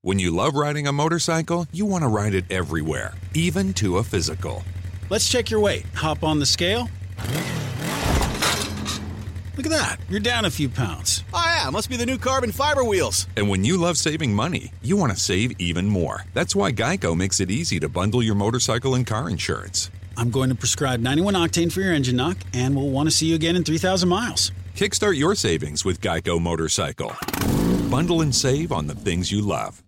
When you love riding a motorcycle, you want to ride it everywhere, even to a physical. Let's check your weight. Hop on the scale. Look at that. You're down a few pounds. Oh, yeah. Must be the new carbon fiber wheels. And when you love saving money, you want to save even more. That's why Geico makes it easy to bundle your motorcycle and car insurance. I'm going to prescribe 91 octane for your engine knock, and we'll want to see you again in 3,000 miles. Kickstart your savings with Geico Motorcycle. Bundle and save on the things you love.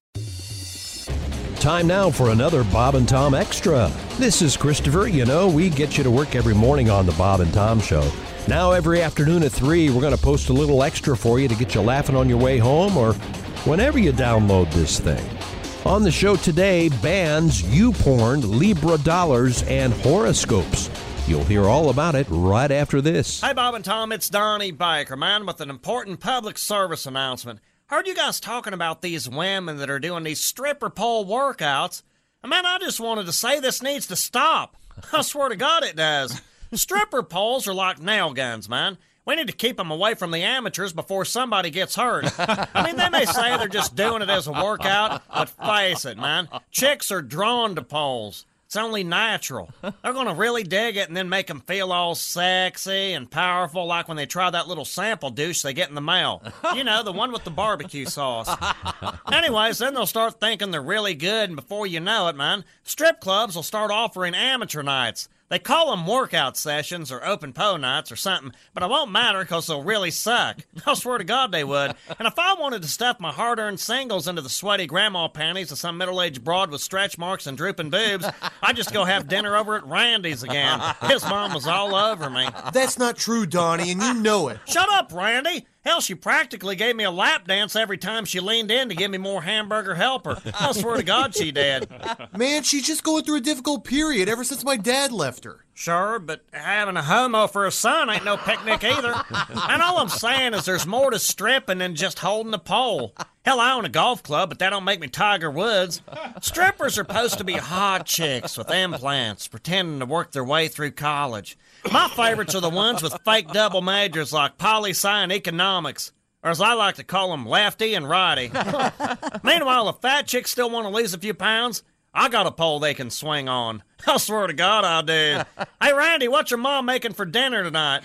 Time now for another Bob and Tom Extra. This is Christopher. You know, we get you to work every morning on the Bob and Tom Show. Now every afternoon at 3, we're going to post a little extra for you to get you laughing on your way home or whenever you download this thing. On the show today, bands, YouPorn, Libra dollars, and horoscopes. You'll hear all about it right after this. Hey, Bob and Tom, it's Donnie Baker, man, with an important public service announcement. Heard you guys talking about these women that are doing these stripper pole workouts. And man, I just wanted to say this needs to stop. I swear to God it does. Stripper poles are like nail guns, man. We need to keep them away from the amateurs before somebody gets hurt. I mean, they may say they're just doing it as a workout, but face it, man. Chicks are drawn to poles. It's only natural. They're going to really dig it and then make them feel all sexy and powerful like when they try that little sample douche they get in the mail. You know, the one with the barbecue sauce. Anyways, then they'll start thinking they're really good, and before you know it, man, strip clubs will start offering amateur nights. They call them workout sessions or open po nights or something, but it won't matter because they'll really suck. I swear to God they would. And if I wanted to stuff my hard-earned singles into the sweaty grandma panties of some middle-aged broad with stretch marks and drooping boobs, I'd just go have dinner over at Randy's again. His mom was all over me. That's not true, Donnie, and you know it. Shut up, Randy. Hell, she practically gave me a lap dance every time she leaned in to give me more hamburger helper. I swear to God she did. Man, she's just going through a difficult period ever since my dad left her. Sure, but having a homo for a son ain't no picnic either. And all I'm saying is there's more to stripping than just holding a pole. Hell, I own a golf club, but that don't make me Tiger Woods. Strippers are supposed to be hot chicks with implants, pretending to work their way through college. My favorites are the ones with fake double majors like poli-sci and economics, or as I like to call them, lefty and righty. Meanwhile, if fat chicks still want to lose a few pounds, I got a pole they can swing on. I swear to God I do. Hey, Randy, what's your mom making for dinner tonight?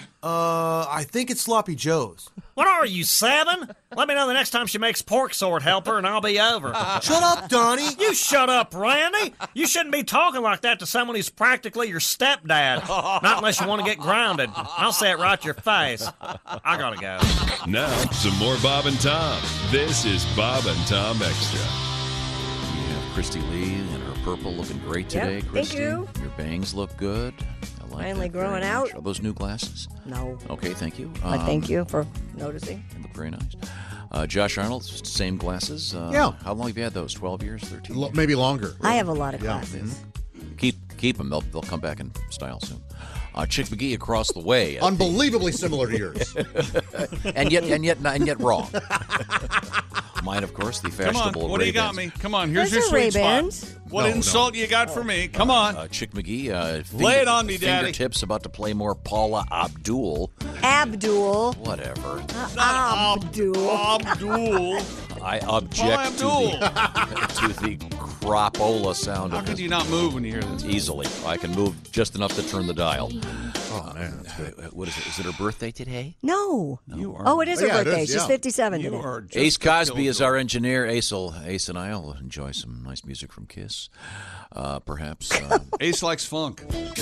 I think it's Sloppy Joe's. What are you, 7? Let me know the next time she makes pork sword helper and I'll be over. Shut up, Donnie. You shut up, Randy. You shouldn't be talking like that to someone who's practically your stepdad. Not unless you want to get grounded. I'll say it right to your face. I gotta go. Now, some more Bob and Tom. This is Bob and Tom Extra. We have Christy Lee in her purple looking great today, Yep, Christy. thank you. Your bangs look good. I like Finally that very growing much. out. Are those new glasses? No. Okay, thank you. But thank you for noticing. They look very nice. Josh Arnold, same glasses. Yeah. How long have you had those? 12 years? 13 years? Maybe longer. I have a lot of Yeah. glasses. Keep them. They'll come back in style soon. Chick McGee across the way. Unbelievably similar to yours. and yet wrong. Mine, of course, the fashionable Come on, what do you got Ray-Bans. me? Come on, here's Those your are sweet spot. Ray-Bans. What insult you got for me? Come on. Chick McGee. Lay it on me, Daddy. Fingertips about to play more Paula Abdul. Abdul. Whatever. Abdul. Abdul. I object to the crapola sound How of could this. you not move when you hear this? Easily. I can move just enough to turn the dial. Oh, man. What is it? Is it her birthday today? No. You are. Oh, it is her Yeah, it birthday. is, She's yeah. 57 You today. are just Ace a Cosby is killjoy. our engineer. Ace and I will enjoy some nice music from Kiss. Perhaps. Ace likes funk.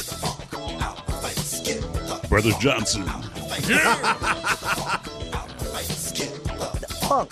Brother Johnson. Funk.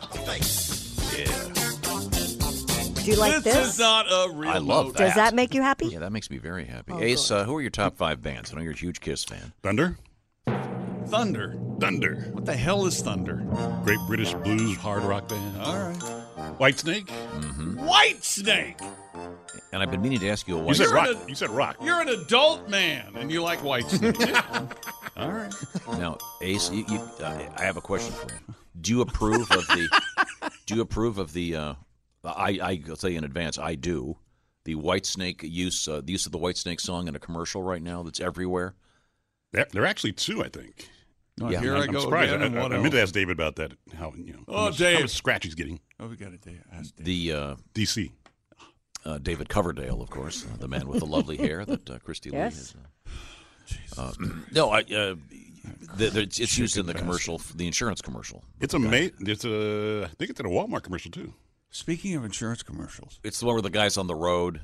Do you like This this? is not a real I love note. that. Does that make you happy? Yeah, that makes me very happy. Oh, Ace, who are your top 5 bands? I know you're a huge Kiss fan. Thunder. Thunder. Thunder. What the hell is Thunder? Great British Blues hard rock band. All right. Whitesnake. White Snake. And I've been meaning to ask you a You white said You're rock. an- You said rock. You're an adult man, and you like White Snake. All right. Now, Ace, I have a question for you. Do you approve of the? Do you approve of the? I'll tell you in advance. I do. The Whitesnake use, the use of the Whitesnake song in a commercial right now that's everywhere. There are actually 2, I think. Oh, Yeah, here I I'm go surprised. again. I meant to ask David about that. How Oh, how Dave. much scratch he's getting. Oh, we got to ask Dave. The DC. David Coverdale, of course, the man with the lovely hair that Christy Yes. Lee has. No, it's used in the commercial, the insurance commercial. It's amazing. I think it's in a Walmart commercial too. Speaking of insurance commercials, It's the one where the guy's on the road,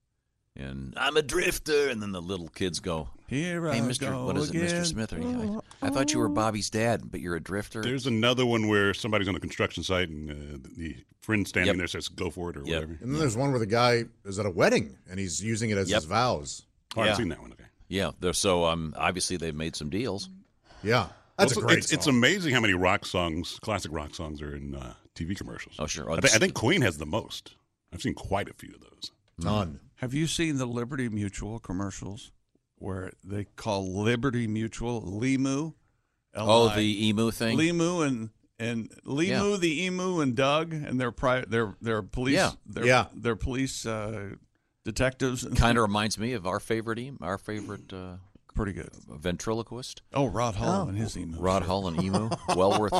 and I'm a drifter, and then the little kids go, here "Hey, I Mr. go What is it, again. Mr. Smith? I thought you were Bobby's dad, but you're a drifter." There's another one where somebody's on a construction site and the friend standing Yep. there says, "Go for it" or Yep. whatever. And then there's one where the guy is at a wedding and he's using it as Yep. his vows. Oh, I haven't Yeah. seen that one. Okay. Yeah, so obviously they've made some deals. Yeah. That's Also, a great it's song. amazing how many rock songs, classic rock songs, are in TV commercials. Oh, sure. I think Queen has the most. I've seen quite a few of those. None. Have you seen the Liberty Mutual commercials where they call Liberty Mutual Limu? Oh, the emu thing? Limu and Limu, the emu, and Doug, and their police. Yeah. They're police detectives. Kind of reminds me of our favorite pretty good ventriloquist. Oh, Rod Hull and his emu. Rod Hull and emu. well worth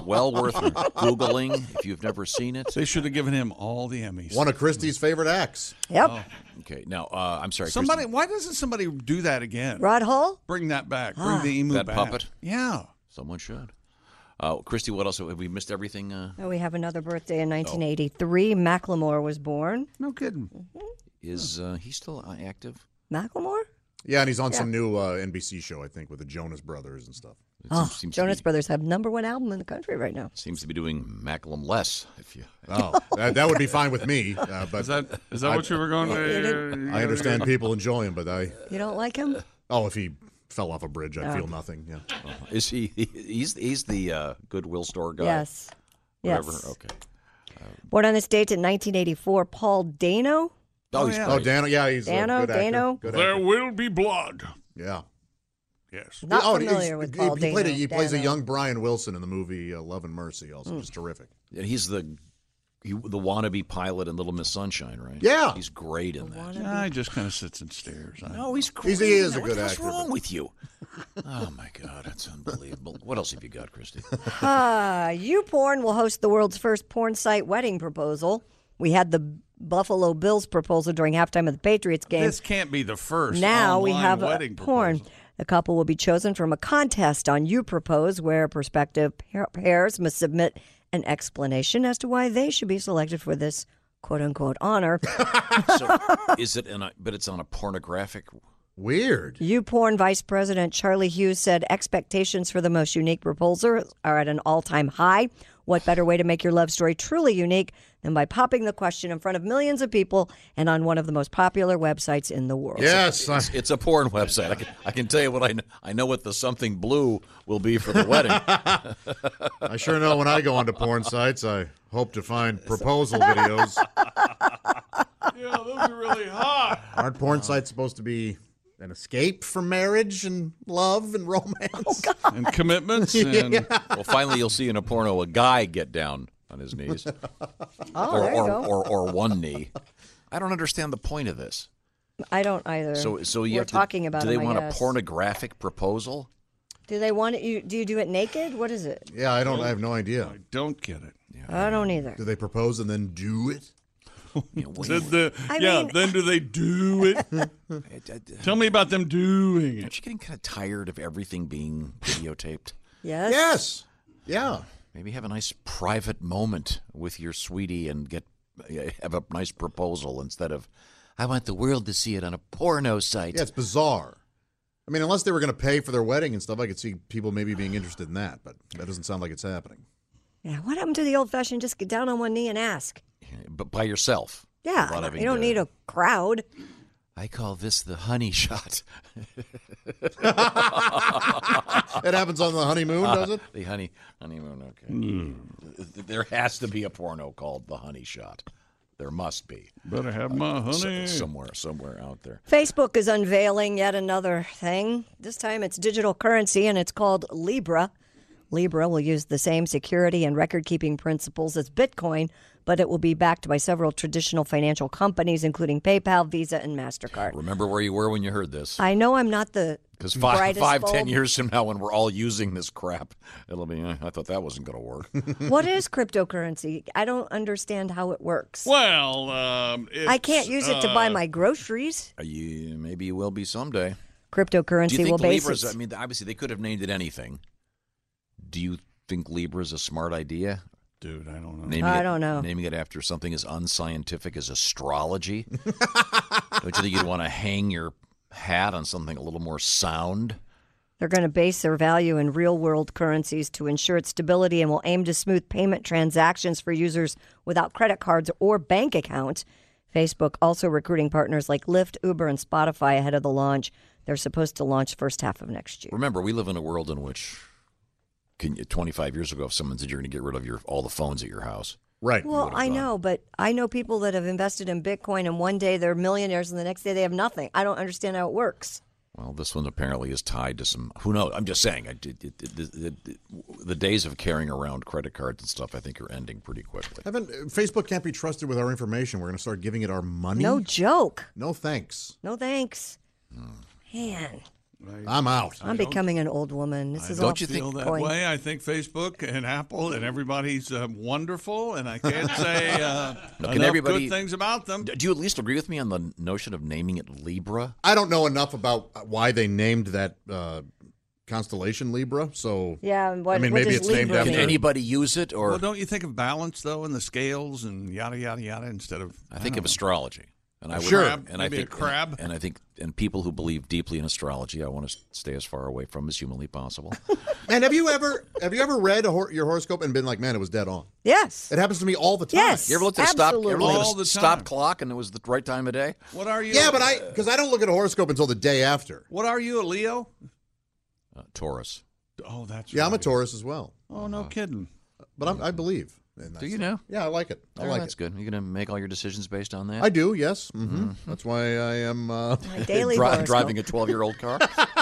Googling if you've never seen it. They should have given him all the Emmys. One of Christie's favorite acts. Yep. Okay, now I'm sorry. Somebody, Christy, why doesn't somebody do that again? Rod Hull? Bring that back. Bring the emu that back. puppet. Yeah. Someone should. Christy, what else have we missed? Everything? Oh, we have another birthday in 1983. Macklemore was born. No kidding. Is he still active? Macklemore? Yeah, and he's on some new NBC show, I think, with the Jonas Brothers and stuff. Seems Jonas Brothers have #1 album in the country right now. Seems to be doing Macklemore less. If you. Oh, that would be fine with me. But Is that what you were going to? I understand people enjoy him, but You don't like him? if he fell off a bridge, I'd feel nothing. Yeah. Is he? He's the Goodwill store guy. Yes. Whatever. Yes. Okay. Born on this date in 1984, Paul Dano. Oh, he's yeah. great. Oh, Dano. Yeah, he's Dano, a good actor. Dano. Good There actor. will be blood. Yeah. Yes. Not and familiar with Paul he Dano. plays a Dano. young Brian Wilson in the movie Love and Mercy. Also, just terrific. And he's the wannabe pilot in Little Miss Sunshine, right? Yeah. He's great in that. He just kind of sits and stares. No, he's great. He is a What good the hell's actor. wrong with you? Oh my God, that's unbelievable. What else have you got, Christy? YouPorn will host the world's first porn site wedding proposal. We had the Buffalo Bills proposal during halftime of the Patriots game. This can't be the first. Now we online have wedding porn. proposal. The couple will be chosen from a contest on YouPropose, where prospective pairs must submit an explanation as to why they should be selected for this quote-unquote honor. So, is it? But it's on a pornographic. Weird. YouPorn Vice President Charlie Hughes said expectations for the most unique proposal are at an all-time high. What better way to make your love story truly unique than by popping the question in front of millions of people and on one of the most popular websites in the world? Yes. It's a porn website. I can tell you what I know what the something blue will be for the wedding. I sure know when I go onto porn sites, I hope to find proposal videos. Yeah, those are really hot. Aren't porn sites supposed to be an escape from marriage and love and romance? And commitments. And Well, finally, you'll see in a porno a guy get down on his knees, Oh, there you go. or one knee. I don't understand the point of this. I don't either. So you We're have to, talking about Do they them, I want a guess. pornographic proposal? Do they want it? Do you do it naked? What is it? Yeah, I have no idea. I don't get it. I don't either. Do they propose and then do it? Then do they do it? Tell me about them doing it. Aren't you getting kind of tired of everything being videotaped? Yes. Yes. Yeah. Maybe have a nice private moment with your sweetie and have a nice proposal instead of, I want the world to see it on a porno site. Yeah, it's bizarre. I mean, unless they were going to pay for their wedding and stuff, I could see people maybe being interested in that, but that doesn't sound like it's happening. Yeah. What happened to the old-fashioned just get down on one knee and ask? But by yourself. Yeah. Without having You don't to- need a crowd. I call this the honey shot. It happens on the honeymoon, does it? The honeymoon, okay. There has to be a porno called The Honey Shot. There must be. Better have my honey. Somewhere out there. Facebook is unveiling yet another thing. This time it's digital currency, and it's called Libra. Libra will use the same security and record-keeping principles as Bitcoin, but it will be backed by several traditional financial companies, including PayPal, Visa, and MasterCard. Remember where you were when you heard this. I know I'm not the Because brightest 10 bulb. years from now, when we're all using this crap, it'll be, I thought that wasn't going to work. What is cryptocurrency? I don't understand how it works. Well, I can't use it to buy my groceries. Maybe you will be someday. Cryptocurrency Do you think will base Libra's, its... I mean, obviously they could have named it anything. Do you think Libra's a smart idea? Dude, I don't know. I don't know. Naming it after something as unscientific as astrology? Don't you think you'd want to hang your hat on something a little more sound? They're going to base their value in real-world currencies to ensure its stability and will aim to smooth payment transactions for users without credit cards or bank accounts. Facebook also recruiting partners like Lyft, Uber, and Spotify ahead of the launch. They're supposed to launch first half of next year. Remember, we live in a world in which 25 years ago, if someone said you're going to get rid of all the phones at your house. Right. Well, I know, but I know people that have invested in Bitcoin, and one day they're millionaires, and the next day they have nothing. I don't understand how it works. Well, this one apparently is tied to some. Who knows? I'm just saying. The days of carrying around credit cards and stuff, I think, are ending pretty quickly. Facebook can't be trusted with our information. We're going to start giving it our money. No joke. No thanks. No thanks. Man. I'm out. I'm becoming an old woman. This is all Don't you feel that way? I think Facebook and Apple and everybody's wonderful, and I can't say enough good things about them. Do you at least agree with me on the notion of naming it Libra? I don't know enough about why they named that constellation Libra. So yeah, maybe it's named after. Can anybody use it? Or well, don't you think of balance though, and the scales and yada yada yada instead of? I think of astrology. And I would, and I think a crab. And I think, and people who believe deeply in astrology, I want to stay as far away from as humanly possible. And have you ever read your horoscope and been like, man, it was dead on? Yes. It happens to me all the time. Yes. You ever looked at a stop clock and it was the right time of day? What are you? Yeah, but because I don't look at a horoscope until the day after. What are you, a Leo? Taurus. Oh, that's yeah. I'm a Taurus as well. Oh, no kidding. But I believe. Do you know? Yeah, I like it. That's good. You're going to make all your decisions based on that? I do, yes. Mm-hmm. That's why I am driving a 12-year-old car.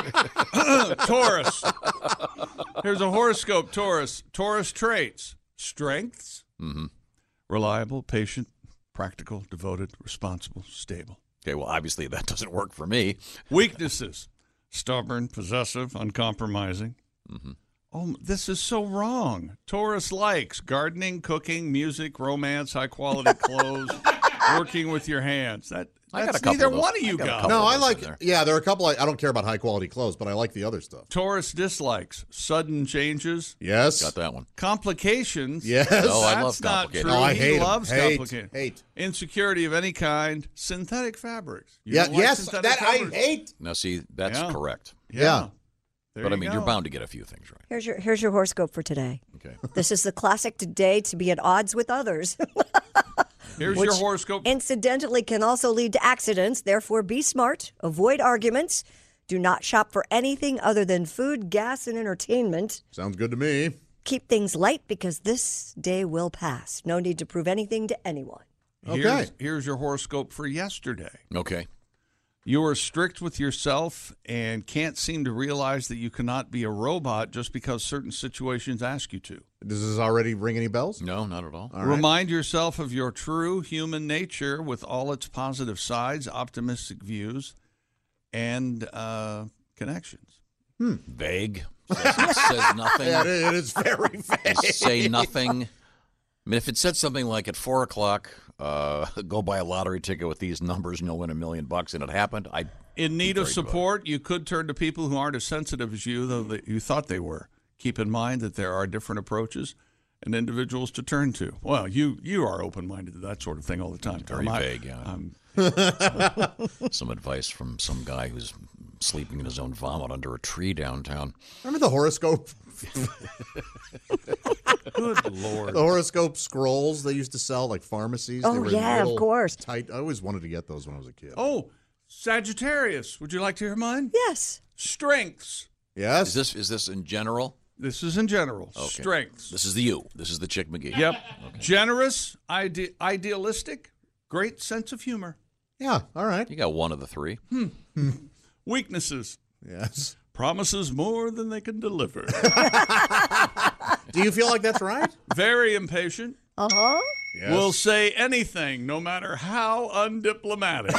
Taurus. Here's a horoscope, Taurus. Taurus traits. Strengths. Mm-hmm. Reliable, patient, practical, devoted, responsible, stable. Okay, well, obviously that doesn't work for me. Weaknesses. Stubborn, possessive, uncompromising. Mm-hmm. Oh, this is so wrong. Taurus likes gardening, cooking, music, romance, high-quality clothes, working with your hands. That's neither one of you guys. No, I like. Yeah, there are a couple. I don't care about high-quality clothes, but I like the other stuff. Taurus dislikes sudden changes. Yes, got that one. Complications. Yes. Oh, I love That's not complications. true. No, I He hate loves them. complications. Hate. Insecurity of any kind. Synthetic fabrics. You Yeah. don't like Yes. synthetic That I fabrics? hate. Now, see, that's correct. Yeah. There But, I mean, you you're go. bound to get a few things right. Here's your horoscope for today. Okay. This is the classic today to be at odds with others. Here's which your horoscope. Incidentally can also lead to accidents. Therefore, be smart. Avoid arguments. Do not shop for anything other than food, gas, and entertainment. Sounds good to me. Keep things light because this day will pass. No need to prove anything to anyone. Okay. Here's your horoscope for yesterday. Okay. You are strict with yourself and can't seem to realize that you cannot be a robot just because certain situations ask you to. Does this already ring any bells? No, not at all. All right. Remind yourself of your true human nature with all its positive sides, optimistic views, and connections. Vague. Says nothing. Yeah, it is very vague. Say nothing. I mean, if it said something like at 4 o'clock, go buy a lottery ticket with these numbers and you'll win $1 million, and it happened, In need of support, you could turn to people who aren't as sensitive as you, though you thought they were. Keep in mind that there are different approaches and individuals to turn to. Well, you are open-minded to that sort of thing all the time. Very vague, yeah. Some advice from some guy who's sleeping in his own vomit under a tree downtown. Remember the horoscope? Good Lord. The horoscope scrolls they used to sell, like pharmacies. Oh, they were yeah, of little course. Tight. I always wanted to get those when I was a kid. Oh, Sagittarius. Would you like to hear mine? Yes. Strengths. Yes. Is this in general? This is in general. Okay. Strengths. This is the you. This is the Chick McGee. Yep. Okay. Generous, idealistic, great sense of humor. Yeah, all right. You got one of the three. Weaknesses. Yes. Promises more than they can deliver. Do you feel like that's right? Very impatient. Uh-huh. Yes. will say anything, no matter how undiplomatic.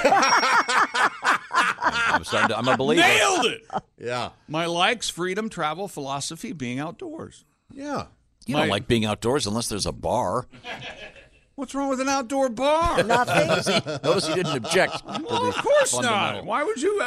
I'm a believer. Nailed it. Yeah. My likes, freedom, travel, philosophy, being outdoors. Yeah. You don't like being outdoors unless there's a bar. What's wrong with an outdoor bar? Nothing. Notice he didn't object. Well, of course not. Why would you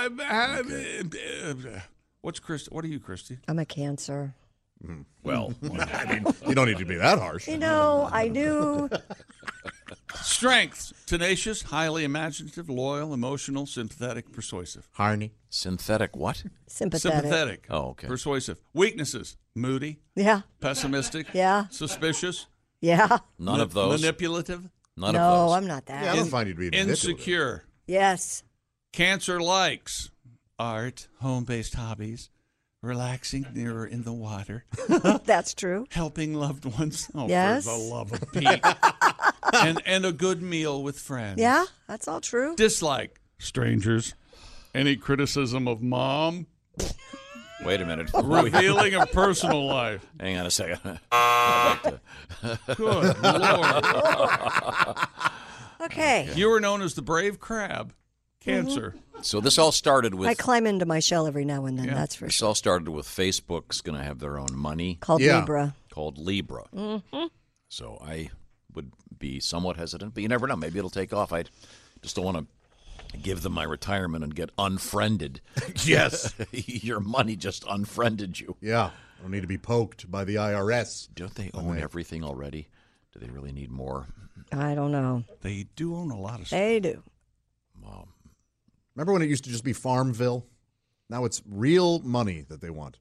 What's Christy? What are you, Christy? I'm a Cancer. Well, I mean, you don't need to be that harsh. You know, I knew. Strengths: tenacious, highly imaginative, loyal, emotional, sympathetic, persuasive. Harney. Synthetic what? Sympathetic. Oh, okay. Persuasive. Weaknesses: moody, Yeah. pessimistic, Yeah. suspicious, Yeah. None of those. manipulative, None No, of those. I'm not that. Yeah, I don't find you to be manipulative. insecure. Yes. Cancer likes art, home-based hobbies, relaxing near in the water, That's true. helping loved ones. Oh, Yes. for the love of Pete. and a good meal with friends. Yeah, that's all true. Dislike: strangers. Any criticism of mom? Wait a minute. Revealing of personal life. Hang on a second. Good Lord. Okay. You were known as the brave crab. Cancer. So this all started with. I climb into my shell every now and then, that's for This sure. all started with Facebook's going to have their own money Called Libra. called Libra. Mm-hmm. So I would be somewhat hesitant, but you never know. Maybe it'll take off. I just don't want to give them my retirement and get unfriended. Yes. Your money just unfriended you. Yeah. I don't need to be poked by the IRS. Don't they own everything already? Do they really need more? I don't know. They do own a lot of stuff. They do. Remember when it used to just be Farmville? Now it's real money that they want.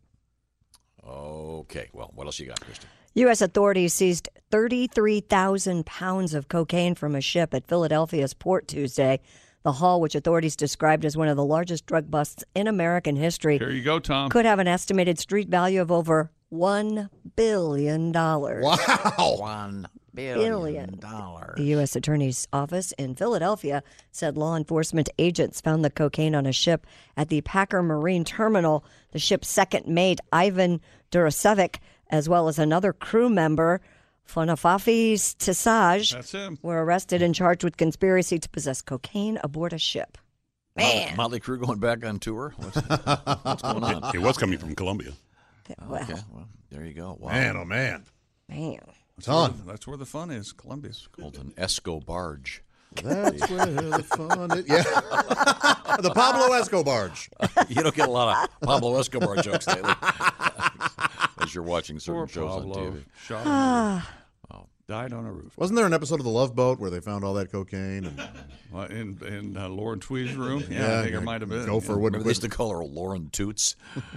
Okay. Well, what else you got, Kristen? U.S. authorities seized 33,000 pounds of cocaine from a ship at Philadelphia's port Tuesday. The haul, which authorities described as one of the largest drug busts in American history, Here you go, Tom. could have an estimated street value of over $1 billion. Wow. $1 billion. The U.S. Attorney's Office in Philadelphia said law enforcement agents found the cocaine on a ship at the Packer Marine Terminal. The ship's second mate, Ivan Durasevic, as well as another crew member, Fonafafi Tisage, That's him. were arrested and charged with conspiracy to possess cocaine aboard a ship. Man. Motley Crue going back on tour? What's going on? It was coming from Colombia. Well, Okay, well, there you go. Wow. Man, oh, man. man. Ton. That's where the fun is, Columbia. Called an Esco barge. That's where the fun is. Yeah. The Pablo Escobar. You don't get a lot of Pablo Escobar jokes lately as you're watching certain Poor shows Pablo. on TV. Shot on the roof. Died on a roof. Wasn't there an episode of The Love Boat where they found all that cocaine? And In Lauren Tweed's room? Yeah, I think it might have been. Gopher Remember wouldn't they used quit. to call her Lauren Toots.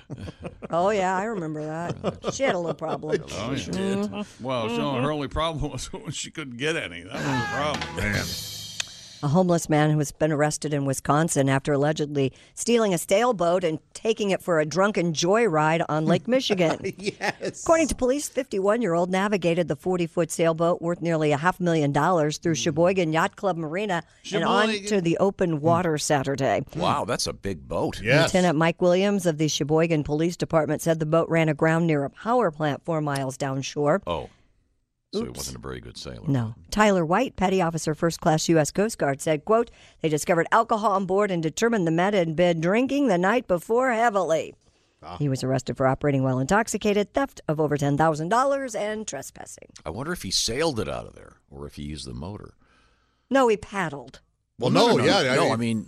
Oh, yeah, I remember that. She had a little problem. Oh, yeah. Well, so her only problem was she couldn't get any. That was the problem. Man. A homeless man who has been arrested in Wisconsin after allegedly stealing a sailboat and taking it for a drunken joyride on Lake Michigan. Yes. According to police, 51-year-old navigated the 40-foot sailboat worth nearly $500,000 through Sheboygan Yacht Club Marina and onto the open water Saturday. Wow, that's a big boat. Yes. Lieutenant Mike Williams of the Sheboygan Police Department said the boat ran aground near a power plant 4 miles downshore. Oh, so he wasn't a very good sailor. No. Tyler White, petty officer, first class U.S. Coast Guard, said, quote, they discovered alcohol on board and determined the men had been drinking the night before heavily. He was arrested for operating while intoxicated, theft of over $10,000, and trespassing. I wonder if he sailed it out of there or if he used the motor. No, he paddled. Well, no, yeah. No, I mean,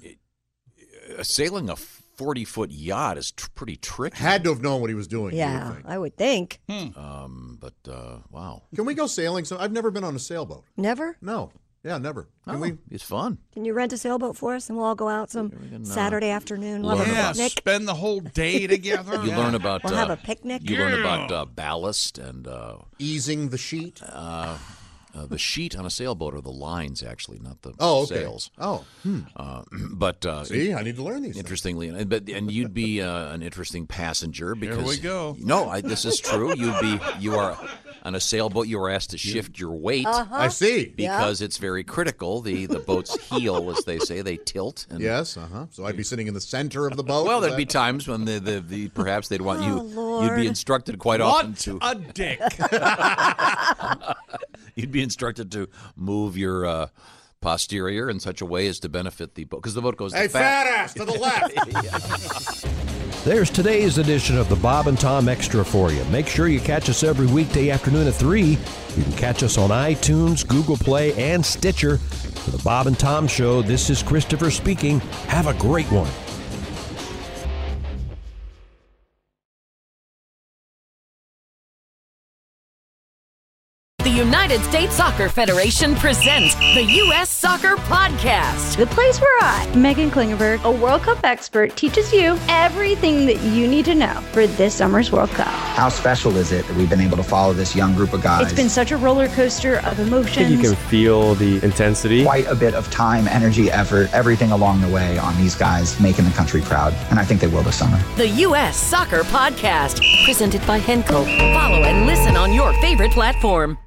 sailing a 40-foot yacht is pretty tricky. Had to have known what he was doing. Yeah, you would think. I would think. But wow. Can we go sailing? So I've never been on a sailboat. Never? No. Yeah, never. Can Oh, we? It's fun. Can you rent a sailboat for us and we'll all go out some Saturday afternoon? We'll learn have a about- picnic. Spend the whole day together. You learn about. We'll have a picnic. You learn about ballast and Easing the sheet. the sheet on a sailboat are the lines, actually, not the Okay. sails. Oh. But See, I need to learn these. interestingly, and you'd be an interesting passenger because we go. No, this is true. You are on a sailboat. You are asked to shift your weight I see. because it's very critical. The boat's heel, as they say, they tilt. And, Yes. So I'd be sitting in the center of the boat. Well, Is there'd that- be times when the perhaps they'd want you. Oh, Lord. You'd be instructed quite often What to. a dick. You'd be instructed to move your posterior in such a way as to benefit the vote, because the vote goes. Hey, fat ass to the left. There's today's edition of the Bob and Tom Extra for you. Make sure you catch us every weekday afternoon at 3. You can catch us on iTunes, Google Play, and Stitcher. For the Bob and Tom Show, this is Christopher speaking. Have a great one. The United States Soccer Federation presents the U.S. Soccer Podcast. The place where I, Megan Klingenberg, a World Cup expert, teaches you everything that you need to know for this summer's World Cup. How special is it that we've been able to follow this young group of guys? It's been such a roller coaster of emotions. I think you can feel the intensity. Quite a bit of time, energy, effort, everything along the way on these guys making the country proud. And I think they will this summer. The U.S. Soccer Podcast, presented by Henkel. Follow and listen on your favorite platform.